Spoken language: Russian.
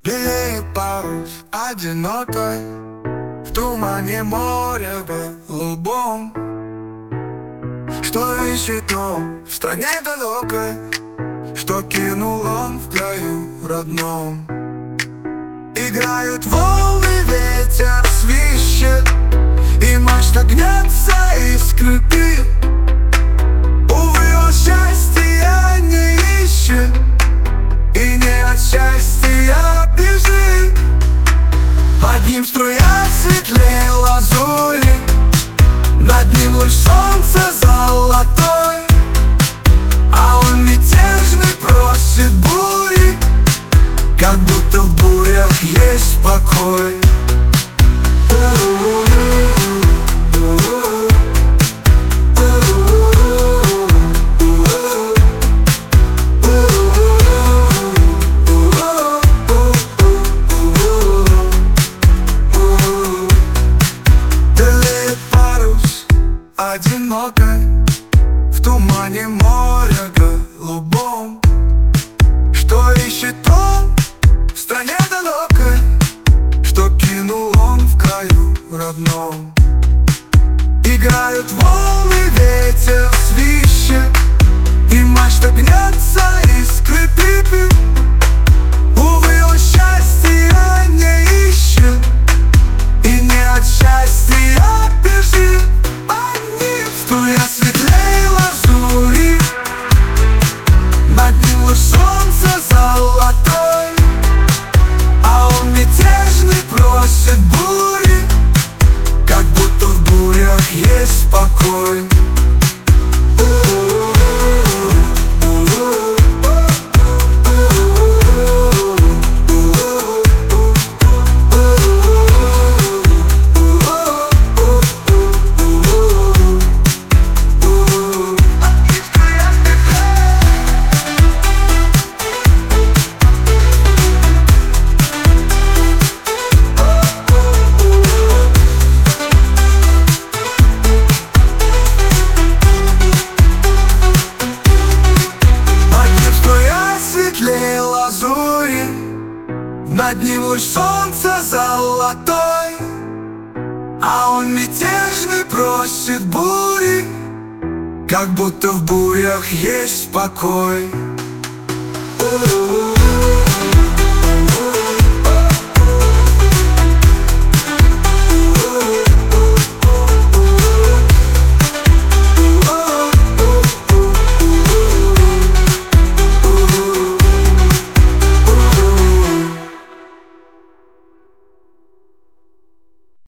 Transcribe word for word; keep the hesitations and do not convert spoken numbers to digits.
Белеет парус одинокой в тумане моря голубом, что ищет он в стране далекой, что кинул он в краю родном. Играют волны, ветер свищет, и мачта гнется и скрипит. Увы, он счастья не ищет, и не от счастья бежит. Под ним струя светлее лазури, над ним луч солнца золотой, а он мятежный просит бури, как будто в бурях есть покой. Одинокой в тумане моря голубом, что ищет он в стране далекой, что кинул он в краю родном. Играют волны, ветер свищет, и мачта гнется и скрипит. Увы, он счастья не ищет, и не от счастья бежит. Струя светлей лазури, над ним луч солнца золотой, а он мятежный просит бури, как будто в бурях есть покой. Над ним луч солнца золотой, а он мятежный просит бури, как будто в бурях есть покой.